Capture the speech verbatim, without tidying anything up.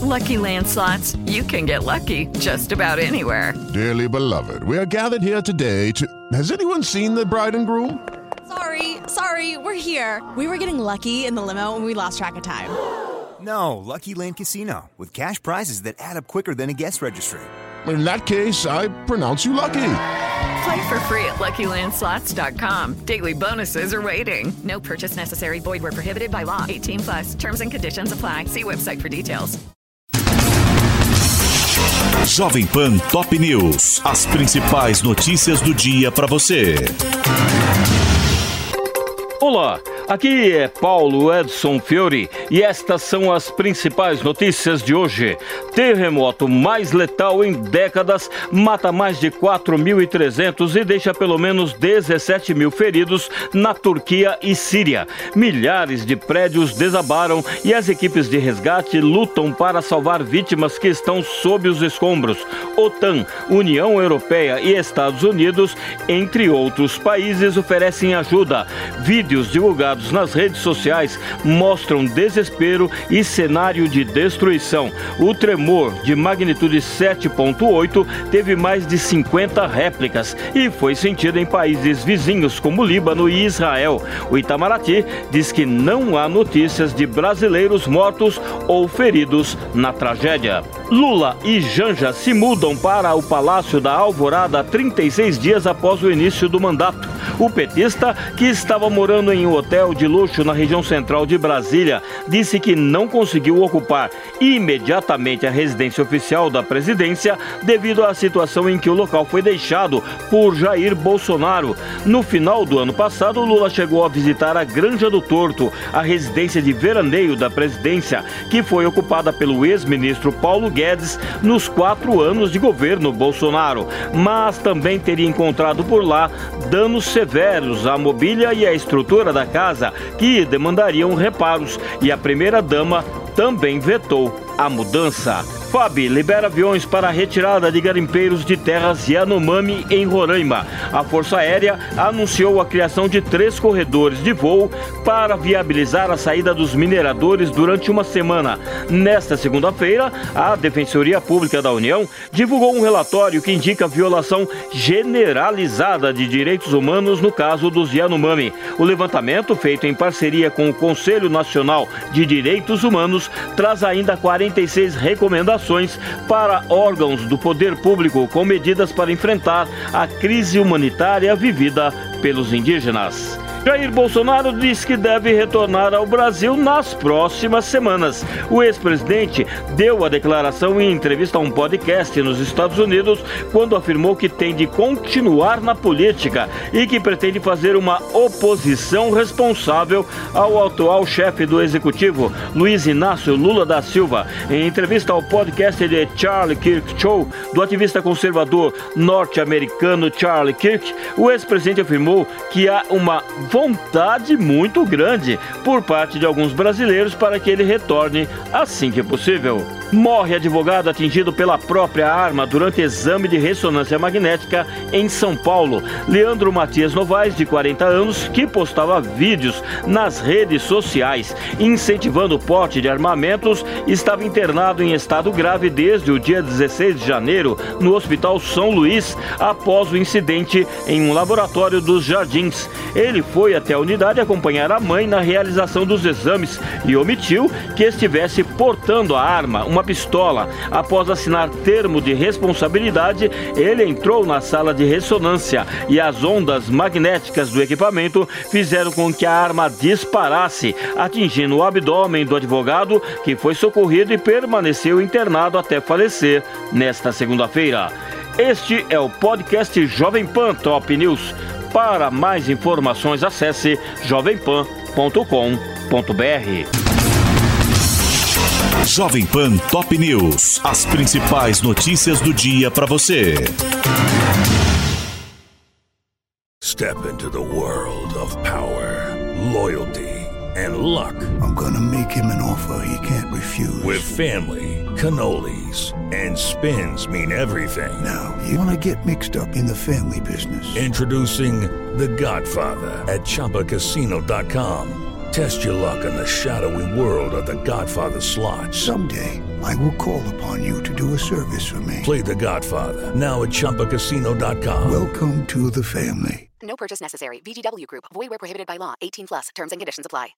Lucky Land Slots, you can get lucky just about anywhere. Dearly beloved, we are gathered here today to... Has anyone seen the bride and groom? Sorry, sorry, we're here. We were getting lucky in the limo and we lost track of time. No, Lucky Land Casino, with cash prizes that add up quicker than a guest registry. In that case, I pronounce you lucky. Play for free at Lucky Land Slots dot com. Daily bonuses are waiting. No purchase necessary. Void where prohibited by law. eighteen plus. Terms and conditions apply. See website for details. Jovem Pan Top News. As principais notícias do dia para você. Olá, aqui é Paulo Edson Fiore e estas são as principais notícias de hoje. Terremoto mais letal em décadas mata mais de quatro mil e trezentos e deixa pelo menos dezessete mil feridos na Turquia e Síria. Milhares de prédios desabaram e as equipes de resgate lutam para salvar vítimas que estão sob os escombros. OTAN, União Europeia e Estados Unidos, entre outros países, oferecem ajuda. Vídeos divulgados nas redes sociais mostram desespero e cenário de destruição. O tremor de magnitude sete ponto oito teve mais de cinquenta réplicas e foi sentido em países vizinhos como Líbano e Israel. O Itamaraty diz que não há notícias de brasileiros mortos ou feridos na tragédia. Lula e Janja se mudam para o Palácio da Alvorada trinta e seis dias após o início do mandato. O petista, que estava morando em um hotel de luxo na região central de Brasília, disse que não conseguiu ocupar imediatamente a residência oficial da presidência devido à situação em que o local foi deixado por Jair Bolsonaro. No final do ano passado, Lula chegou a visitar a Granja do Torto, a residência de veraneio da presidência, que foi ocupada pelo ex-ministro Paulo Guedes nos quatro anos de governo Bolsonaro, mas também teria encontrado por lá danos severos à mobília e à estrutura da casa que demandariam reparos, e a primeira-dama também vetou a mudança. F A B libera aviões para a retirada de garimpeiros de terras Yanomami em Roraima. A Força Aérea anunciou a criação de três corredores de voo para viabilizar a saída dos mineradores durante uma semana. Nesta segunda-feira, a Defensoria Pública da União divulgou um relatório que indica violação generalizada de direitos humanos no caso dos Yanomami. O levantamento, feito em parceria com o Conselho Nacional de Direitos Humanos, traz ainda quarenta e seis recomendações para órgãos do poder público com medidas para enfrentar a crise humanitária vivida pelos indígenas. Jair Bolsonaro diz que deve retornar ao Brasil nas próximas semanas. O ex-presidente deu a declaração em entrevista a um podcast nos Estados Unidos, quando afirmou que tem de continuar na política e que pretende fazer uma oposição responsável ao atual chefe do executivo, Luiz Inácio Lula da Silva. Em entrevista ao podcast de Charlie Kirk Show, do ativista conservador norte-americano Charlie Kirk, o ex-presidente afirmou que há uma vontade muito grande por parte de alguns brasileiros para que ele retorne assim que possível. Morre advogado atingido pela própria arma durante exame de ressonância magnética em São Paulo. Leandro Matias Novaes, de quarenta anos, que postava vídeos nas redes sociais incentivando o porte de armamentos, estava internado em estado grave desde o dia dezesseis de janeiro no Hospital São Luís, após o incidente em um laboratório dos Jardins. Ele foi até a unidade acompanhar a mãe na realização dos exames e omitiu que estivesse portando a arma, uma pistola. Após assinar termo de responsabilidade, ele entrou na sala de ressonância e as ondas magnéticas do equipamento fizeram com que a arma disparasse, atingindo o abdômen do advogado, que foi socorrido e permaneceu internado até falecer nesta segunda-feira. Este é o podcast Jovem Pan Top News. Para mais informações, acesse jovem pan ponto com ponto b r. Jovem Pan Top News. As principais notícias do dia para você. Step into the world of power, loyalty, and luck. I'm gonna make him an offer he can't refuse. With family, cannolis, and spins mean everything. Now, you wanna get mixed up in the family business. Introducing The Godfather at Chumba Casino dot com. Test your luck in the shadowy world of The Godfather slot. Someday, I will call upon you to do a service for me. Play The Godfather, now at Chumba Casino dot com. Welcome to the family. No purchase necessary. V G W Group. Void where prohibited by law. eighteen plus. Terms and conditions apply.